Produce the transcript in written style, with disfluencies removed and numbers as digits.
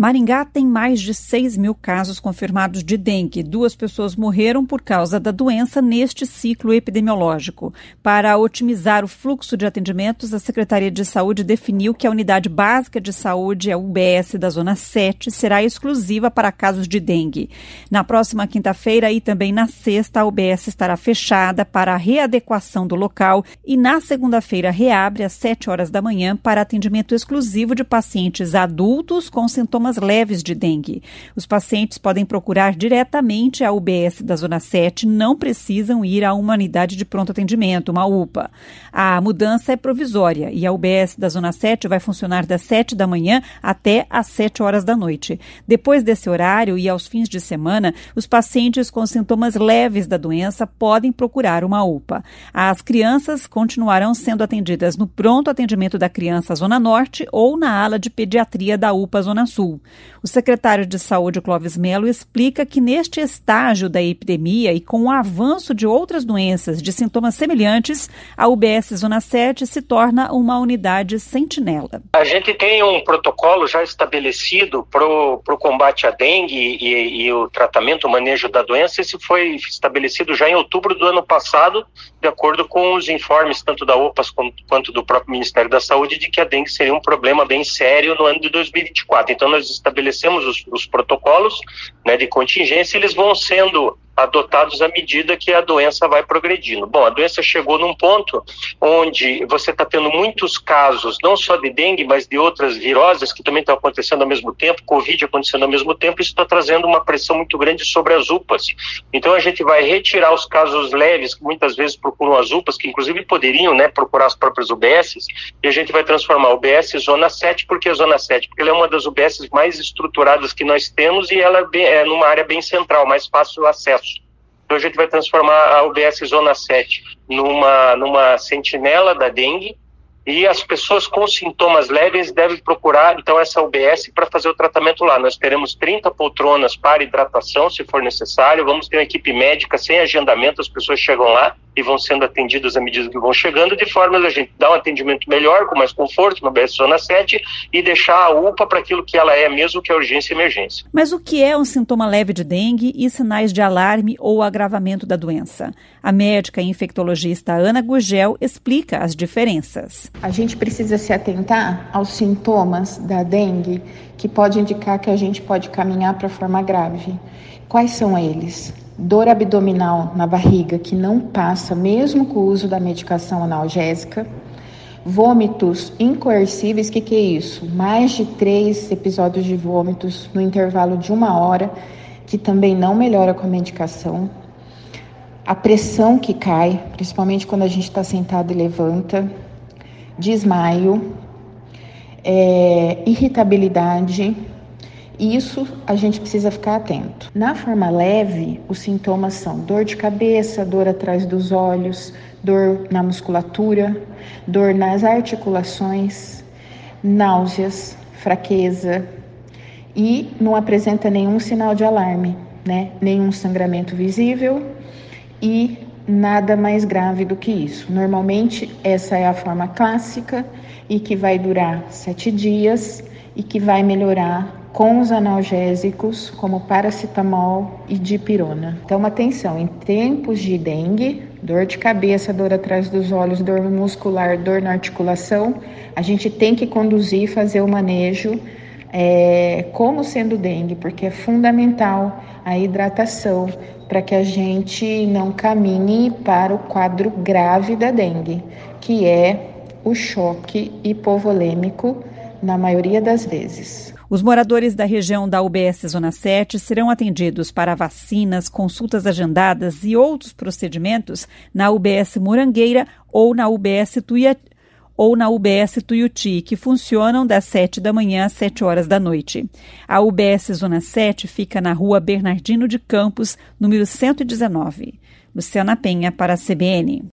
Maringá tem mais de 6 mil casos confirmados de dengue. 2 pessoas morreram por causa da doença neste ciclo epidemiológico. Para otimizar o fluxo de atendimentos, a Secretaria de Saúde definiu que a Unidade Básica de Saúde, a UBS da Zona 7, será exclusiva para casos de dengue. Na próxima quinta-feira e também na sexta, a UBS estará fechada para a readequação do local e na segunda-feira reabre às 7 horas da manhã para atendimento exclusivo de pacientes adultos com sintomas leves de dengue. Os pacientes podem procurar diretamente a UBS da Zona 7, não precisam ir a uma unidade de pronto atendimento, uma UPA. A mudança é provisória e a UBS da Zona 7 vai funcionar das 7 da manhã até às 7 horas da noite. Depois desse horário e aos fins de semana, os pacientes com sintomas leves da doença podem procurar uma UPA. As crianças continuarão sendo atendidas no pronto atendimento da criança Zona Norte ou na ala de pediatria da UPA Zona Sul. O secretário de Saúde, Clóvis Mello, explica que neste estágio da epidemia e com o avanço de outras doenças de sintomas semelhantes, a UBS Zona 7 se torna uma unidade sentinela. A gente tem um protocolo já estabelecido para o combate à dengue e o tratamento, o manejo da doença. Esse foi estabelecido já em outubro do ano passado, de acordo com os informes tanto da OPAS quanto do próprio Ministério da Saúde, de que a dengue seria um problema bem sério no ano de 2024. Então, nós estabelecemos os protocolos, né, de contingência, e eles vão sendo adotados à medida que a doença vai progredindo. Bom, a doença chegou num ponto onde você está tendo muitos casos, não só de dengue, mas de outras viroses que também estão acontecendo ao mesmo tempo, Covid acontecendo ao mesmo tempo, isso está trazendo uma pressão muito grande sobre as UPAs. Então a gente vai retirar os casos leves, que muitas vezes procuram as UPAs, que inclusive poderiam, né, procurar as próprias UBSs, e a gente vai transformar a UBS Zona 7. Por que Zona 7? Porque ela é uma das UBSs mais estruturadas que nós temos e ela é numa área bem central, mais fácil acesso. Então a gente vai transformar a UBS Zona 7 numa sentinela da dengue, e as pessoas com sintomas leves devem procurar, então, essa UBS para fazer o tratamento lá. Nós teremos 30 poltronas para hidratação, se for necessário. Vamos ter uma equipe médica sem agendamento, as pessoas chegam lá e vão sendo atendidas à medida que vão chegando, de forma a gente dar um atendimento melhor, com mais conforto, na UBS Zona 7, e deixar a UPA para aquilo que ela é mesmo, que é urgência e emergência. Mas o que é um sintoma leve de dengue e sinais de alarme ou agravamento da doença? A médica e infectologista Ana Gugel explica as diferenças. A gente precisa se atentar aos sintomas da dengue que pode indicar que a gente pode caminhar para a forma grave. Quais são eles? Dor abdominal na barriga que não passa mesmo com o uso da medicação analgésica. Vômitos incoercíveis, o que é isso? Mais de 3 episódios de vômitos no intervalo de 1 hora, que também não melhora com a medicação. A pressão que cai, principalmente quando a gente está sentado e levanta. Desmaio, irritabilidade. Isso a gente precisa ficar atento. Na forma leve, os sintomas são dor de cabeça, dor atrás dos olhos, dor na musculatura, dor nas articulações, náuseas, fraqueza, e não apresenta nenhum sinal de alarme, né? Nenhum sangramento visível e nada mais grave do que isso. Normalmente, essa é a forma clássica e que vai durar 7 dias e que vai melhorar com os analgésicos, como paracetamol e dipirona. Então, atenção, em tempos de dengue, dor de cabeça, dor atrás dos olhos, dor muscular, dor na articulação, a gente tem que conduzir e fazer o manejo como sendo dengue, porque é fundamental a hidratação para que a gente não caminhe para o quadro grave da dengue, que é o choque hipovolêmico na maioria das vezes. Os moradores da região da UBS Zona 7 serão atendidos para vacinas, consultas agendadas e outros procedimentos na UBS Morangueira ou na UBS Tuiuti, que funcionam das 7 da manhã às 7 horas da noite. A UBS Zona 7 fica na rua Bernardino de Campos, número 119. Luciana Penha, para a CBN.